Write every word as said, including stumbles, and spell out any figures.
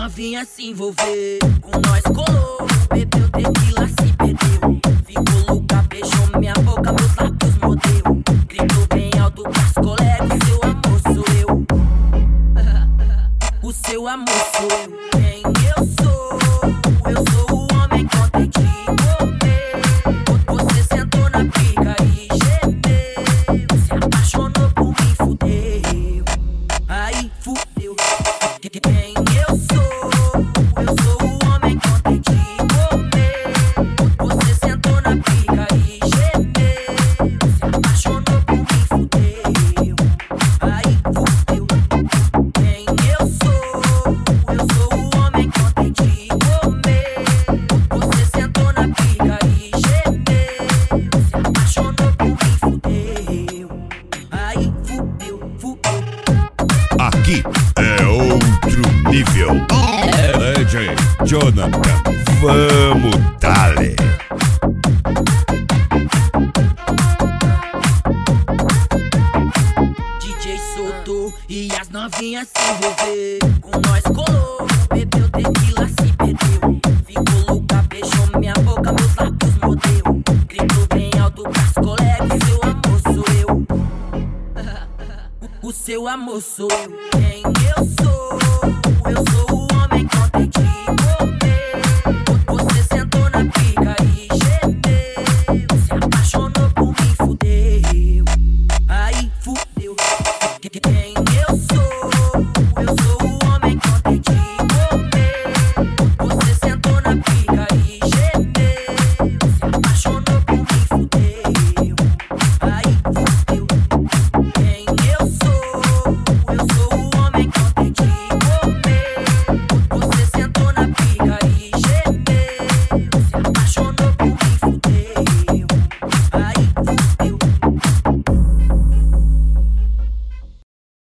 novinhas se envolver. Com nós colou, bebeu tequila, se perdeu. Ficou louca, beijou minha boca, meus lábios mordeu. Gritou bem alto pras colegas, o seu amor sou eu. O seu amor sou eu. Quem eu sou? Eu sou o homem que ontem te comer. Você sentou na pica e gemeu. Se apaixonou por mim, fudeu. Aí fudeu. Quem eu sou? Eu sou o homem que ontem te comer. Você sentou na pica e gemeu. Se apaixonou por mim, fudeu. Aí fudeu. Quem eu sou? Eu sou o homem que ontem te comer. Você sentou na pica e gemeu. Se apaixonou por mim, fudeu. Aí fudeu, fudeu. Aqui é outro nível. É D J Jonathan, vamos dale. D J soltou e as novinhas se envolver. Com nós colou, bebeu tequila, se perdeu. Ficou louca, beijou minha boca, meus lábios mordeu. Gritou bem alto pras colegas, o seu amor sou eu. O seu amor sou eu. Quem eu sou? Eu sou o homem que ontem te